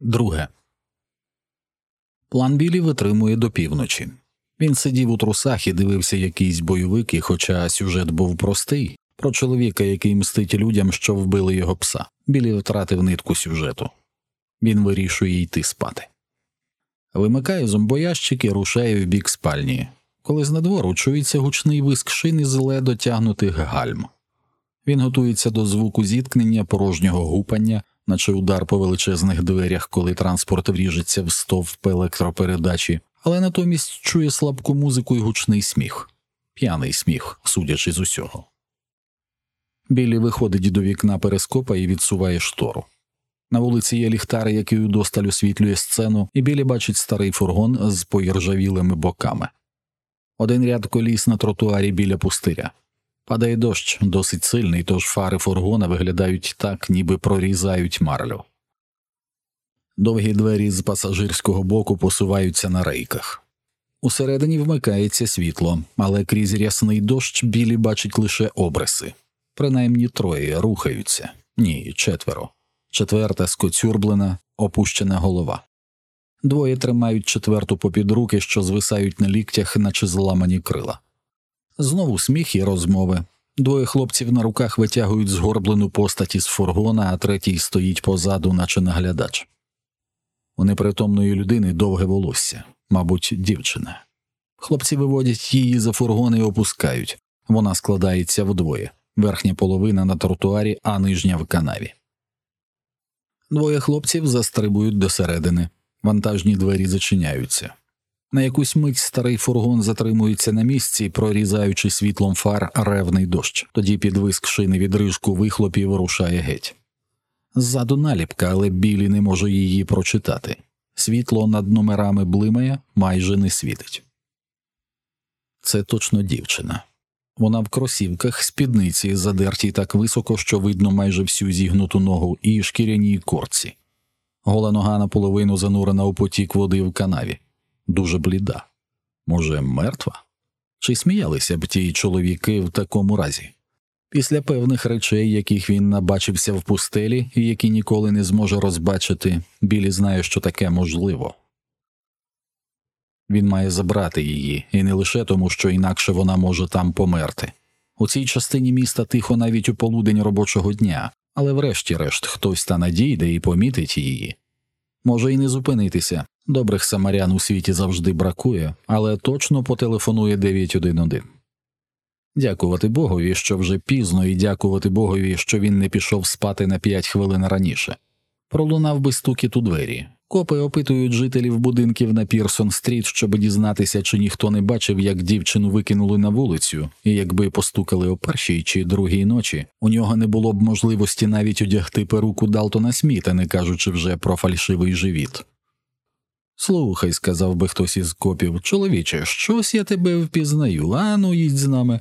Друге. План Біллі витримує до півночі. Він сидів у трусах і дивився якийсь бойовик, і хоча сюжет був простий, про чоловіка, який мстить людям, що вбили його пса, Біллі втратив нитку сюжету. Він вирішує йти спати. Вимикає зомбоящик і рушає в бік спальні, коли знадвору чується гучний виск шин із ледо тягнутих гальм. Він готується до звуку зіткнення, порожнього гупання, наче удар по величезних дверях, коли транспорт вріжеться в стовп електропередачі, але натомість чує слабку музику і гучний сміх. П'яний сміх, судячи з усього. Біллі виходить до вікна перископа і відсуває штору. На вулиці є ліхтар, який удосталь освітлює сцену, і Біллі бачить старий фургон з поіржавілими боками. Один ряд коліс на тротуарі біля пустиря. Падає дощ, досить сильний, тож фари фургона виглядають так, ніби прорізають марлю. Довгі двері з пасажирського боку посуваються на рейках. Усередині вмикається світло, але крізь рясний дощ Біллі бачить лише обриси. Принаймні троє рухаються. Ні, четверо. Четверта скоцюрблена, опущена голова. Двоє тримають четверту попід руки, що звисають на ліктях, наче зламані крила. Знову сміх і розмови. Двоє хлопців на руках витягують згорблену постать із фургона, а третій стоїть позаду, наче наглядач. У непритомної людини довге волосся, мабуть, дівчина. Хлопці виводять її за фургон і опускають. Вона складається вдвоє. Верхня половина на тротуарі, а нижня в канаві. Двоє хлопців застрибують до середини. Вантажні двері зачиняються. На якусь мить старий фургон затримується на місці, прорізаючи світлом фар ревний дощ. Тоді під виск шини відрижку вихлопів рушає геть. Ззаду наліпка, але Біллі не може її прочитати. Світло над номерами блимає, майже не світить. Це точно дівчина. Вона в кросівках, спідниці, задертій так високо, що видно майже всю зігнуту ногу, і шкіряній куртці. Гола нога наполовину занурена у потік води в канаві. Дуже бліда. Може, мертва? Чи сміялися б ті чоловіки в такому разі? Після певних речей, яких він набачився в пустелі і які ніколи не зможе розбачити, Біллі знає, що таке можливо. Він має забрати її, і не лише тому, що інакше вона може там померти. У цій частині міста тихо навіть у полудень робочого дня, але врешті-решт хтось та надійде і помітить її. Може і не зупинитися. Добрих самарян у світі завжди бракує, але точно потелефонує 911. Дякувати Богові, що вже пізно, і дякувати Богові, що він не пішов спати на 5 хвилин раніше. Пролунав би стукіт у двері. Копи опитують жителів будинків на Пірсон-стріт, щоб дізнатися, чи ніхто не бачив, як дівчину викинули на вулицю, і якби постукали о першій чи другій ночі, у нього не було б можливості навіть одягти перуку Далтона Сміта, не кажучи вже про фальшивий живіт. «Слухай», – сказав би хтось із копів, – «чоловіче, щось я тебе впізнаю, ану, їдь з нами».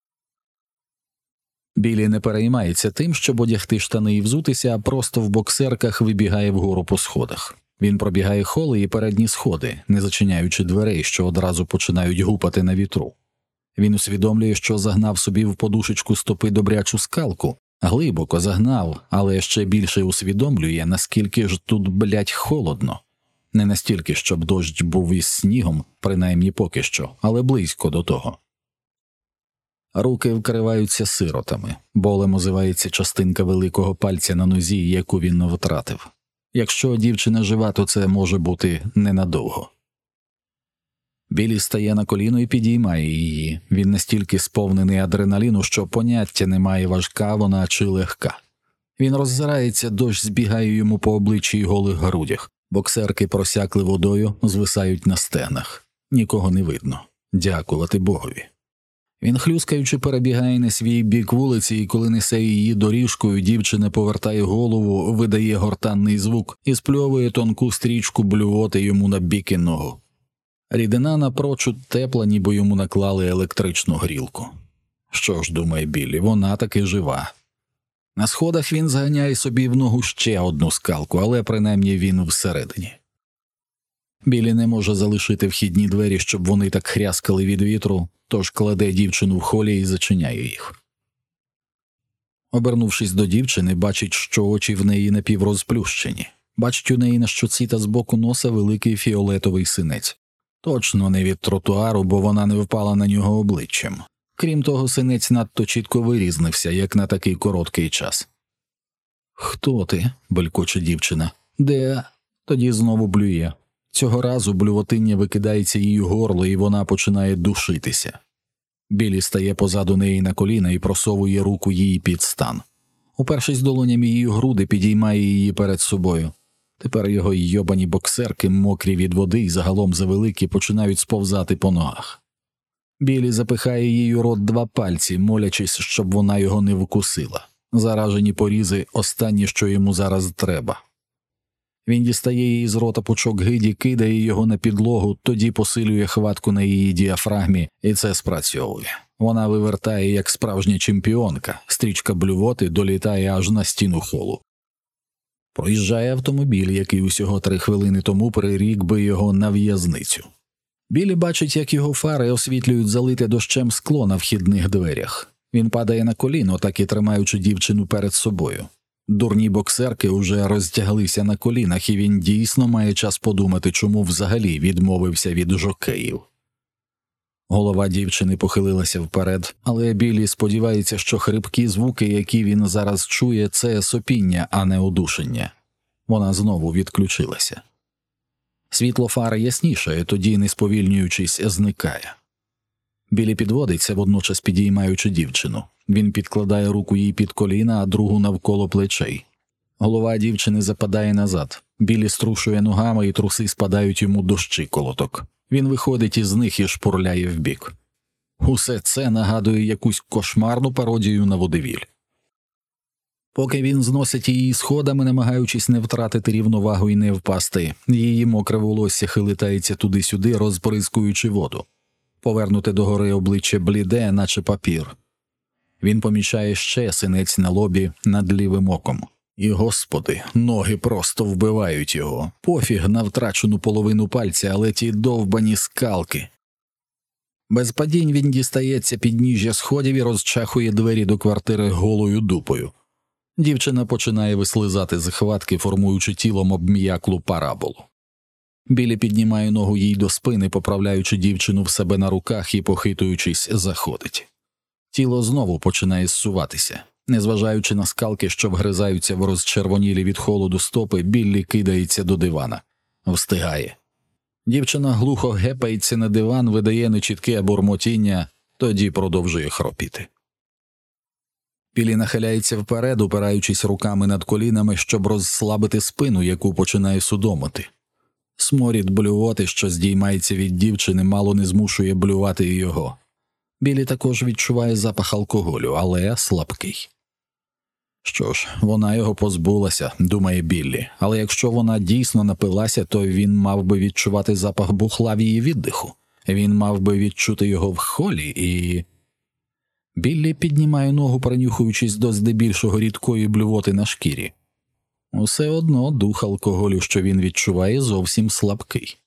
Біллі не переймається тим, щоб одягти штани і взутися, а просто в боксерках вибігає вгору по сходах. Він пробігає холи і передні сходи, не зачиняючи дверей, що одразу починають гупати на вітру. Він усвідомлює, що загнав собі в подушечку стопи добрячу скалку, глибоко загнав, але ще більше усвідомлює, наскільки ж тут, блядь, холодно. Не настільки, щоб дощ був із снігом, принаймні поки що, але близько до того. Руки вкриваються сиротами, болем озивається частинка великого пальця на нозі, яку він втратив. Якщо дівчина жива, то це може бути ненадовго. Біллі стає на коліно і підіймає її. Він настільки сповнений адреналіну, що поняття немає, важка вона чи легка. Він роззирається, дощ збігає йому по обличчі й голих грудях. Боксерки просякли водою, звисають на стегнах. Нікого не видно. Дякувати Богові. Він, хлюскаючи, перебігає на свій бік вулиці, і коли несе її доріжкою, дівчина повертає голову, видає гортанний звук і спльовує тонку стрічку блювоти йому на бік і ногу. Рідина напрочуд тепла, ніби йому наклали електричну грілку. Що ж, думає Біллі, вона таки жива. На сходах він зганяє собі в ногу ще одну скалку, але принаймні він всередині. Біллі не може залишити вхідні двері, щоб вони так хряскали від вітру, тож кладе дівчину в холі і зачиняє їх. Обернувшись до дівчини, бачить, що очі в неї напіврозплющені. Бачить у неї на щоці та збоку носа великий фіолетовий синець. Точно не від тротуару, бо вона не впала на нього обличчям. Крім того, синець надто чітко вирізнився, як на такий короткий час. «Хто ти?» – белькоче дівчина. «Де?» Тоді знову блює. Цього разу блювотиння викидається їй у горло, і вона починає душитися. Білі стає позаду неї на коліна і просовує руку їй під стан. Упершись долонями її груди, підіймає її перед собою. Тепер його йобані боксерки, мокрі від води і загалом завеликі, починають сповзати по ногах. Білі запихає їй у рот 2 пальці, молячись, щоб вона його не вкусила. Заражені порізи – останнє, що йому зараз треба. Він дістає її з рота пучок гиді, кидає його на підлогу, тоді посилює хватку на її діафрагмі, і це спрацьовує. Вона вивертає, як справжня чемпіонка, стрічка блювоти долітає аж на стіну холу. Проїжджає автомобіль, який усього 3 хвилини тому перерік би його на в'язницю. Білі бачить, як його фари освітлюють залите дощем скло на вхідних дверях. Він падає на коліно, так і тримаючи дівчину перед собою. Дурні боксерки уже розтяглися на колінах, і він дійсно має час подумати, чому взагалі відмовився від жокеїв. Голова дівчини похилилася вперед, але Білі сподівається, що хрипкі звуки, які він зараз чує, це сопіння, а не удушення. Вона знову відключилася. Світло фари яснішає, тоді, не сповільнюючись, зникає. Білі підводиться, водночас підіймаючи дівчину. Він підкладає руку їй під коліна, а другу навколо плечей. Голова дівчини западає назад. Білі струшує ногами, і труси спадають йому до щиколоток. Він виходить із них і шпурляє вбік. Усе це нагадує якусь кошмарну пародію на водевіль. Поки він зносить її сходами, намагаючись не втратити рівновагу і не впасти, її мокре волосся хилитається туди-сюди, розбризкуючи воду. Повернуте догори обличчя бліде, наче папір. Він помічає ще синець на лобі над лівим оком. І, господи, ноги просто вбивають його. Пофіг на втрачену половину пальця, але ті довбані скалки. Без падінь він дістається підніжжя сходів і розчахує двері до квартири голою дупою. Дівчина починає вислизати з хватки, формуючи тілом обм'яклу параболу. Білі піднімає ногу їй до спини, поправляючи дівчину в себе на руках і, похитуючись, заходить. Тіло знову починає зсуватися. Незважаючи на скалки, що вгризаються в розчервонілі від холоду стопи, Біллі кидається до дивана. Встигає. Дівчина глухо гепається на диван, видає нечітке бурмотіння, тоді продовжує хропіти. Біллі нахиляється вперед, упираючись руками над колінами, щоб розслабити спину, яку починає судомити. Сморід блювоти, що здіймається від дівчини, мало не змушує блювати і його. Біллі також відчуває запах алкоголю, але слабкий. Що ж, вона його позбулася, думає Біллі, але якщо вона дійсно напилася, то він мав би відчувати запах бухла в її віддиху. Він мав би відчути його в холі і... Біллі піднімає ногу, принюхуючись до здебільшого рідкої блювоти на шкірі. Усе одно дух алкоголю, що він відчуває, зовсім слабкий.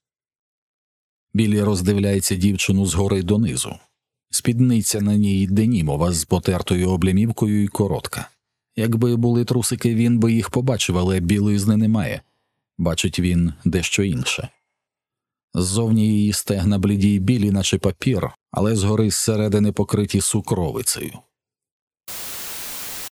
Біллі роздивляється дівчину згори донизу. Спідниця на ній денімова з потертою облямівкою і коротка. Якби були трусики, він би їх побачив, але білизни немає. Бачить він дещо інше. Ззовні її стегна бліді й білі, наче папір, але згори зсередини покриті сукровицею.